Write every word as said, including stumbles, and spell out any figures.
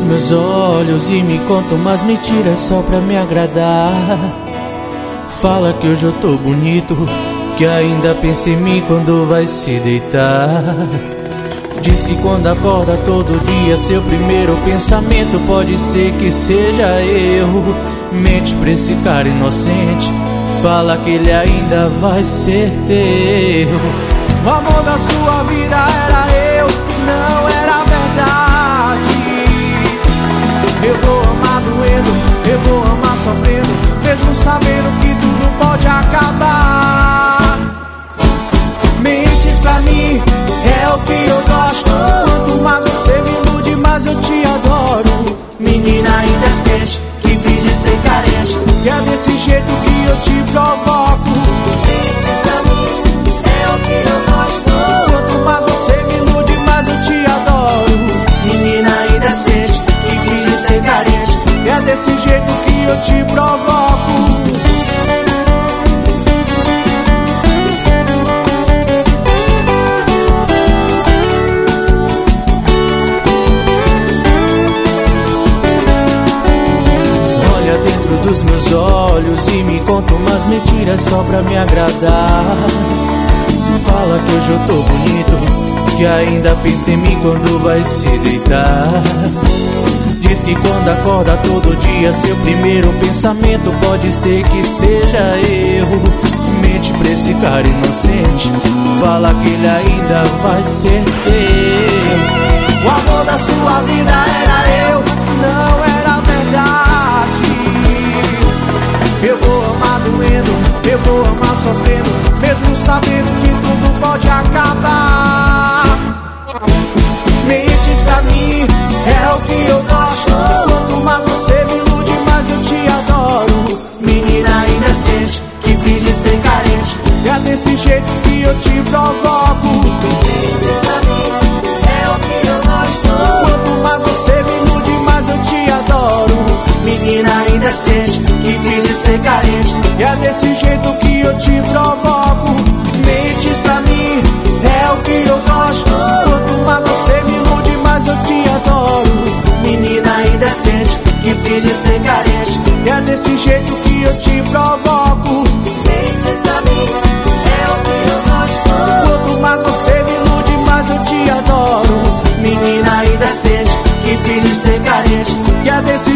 meus olhos e me conta umas mentiras só pra me agradar. Fala que hoje eu tô bonito, que ainda pensa em mim quando vai se deitar. Diz que quando acorda todo dia seu primeiro pensamento pode ser que seja eu. Mente pra esse cara inocente, fala que ele ainda vai ser teu. O amor da sua vida era eu, não era verdade. Eu vou amar doendo, eu vou amar sofrendo, mesmo sabendo que tudo pode acabar. Mentes pra mim é o que eu gosto. Quanto mais você me ilude, mais eu te adoro. Menina indecente, que finge ser carente, e é desse jeito que eu te provoco. Mentes pra mim é o que eu gosto. Quanto mais você me ilude, mais eu te adoro. Menina indecente, que finge ser carente, e é desse jeito que eu te provoco. Olha dentro dos meus olhos e me conta umas mentiras só pra me agradar. Fala que hoje eu tô bonito, que ainda pensa em mim quando vai se deitar. Diz que quando acorda todo dia seu primeiro pensamento pode ser que seja eu. Mente pra esse cara inocente, fala que ele ainda vai ser teu. O amor da sua vida era eu, não era verdade. Eu vou amar doendo, eu vou amar sofrendo, mesmo sabendo que tudo pode acabar. Mentes pra mim é o que eu gosto. Quanto mais você me ilude, mais eu te adoro. menina indecente, que finge ser carente, E é desse jeito que eu te provoco. mentes pra mim é o que eu gosto. Quanto mais você me ilude, mais eu te adoro. Menina indecente, que finge ser carente, E é desse jeito que eu te provoco. Mentes pra mim é o que eu gosto. Quanto mais você me ilude, mais eu te adoro. menina indecente, que finge ser carente, E é desse jeito que eu te provoco. mentes pra mim é o que eu gosto. Quanto mais você me ilude, mais eu te adoro. Menina indecente, que finge ser carente, E é desse